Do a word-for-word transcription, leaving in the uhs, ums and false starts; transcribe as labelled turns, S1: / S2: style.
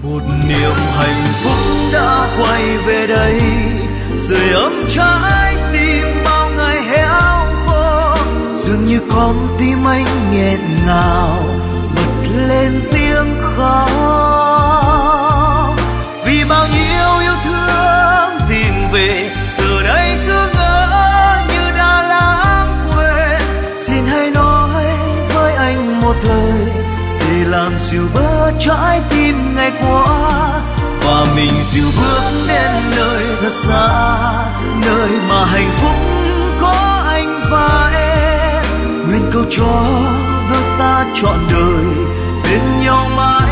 S1: một niềm hạnh phúc đã quay về đây, sưởi ấm trái tim bao ngày héo khô. Dường như con tim anh nghẹn ngào bật lên tiếng khóc, vì bao nhiêu yêu thương tìm về từ đây cứ ngỡ như đã lãng quên. Xin hãy nói với anh một lời để làm dịu bớt trái tim ngày qua, và mình dìu bước đến nơi thật xa, nơi mà hạnh phúc có anh và em. Nguyện cầu cho đôi ta trọn đời bên nhau mãi.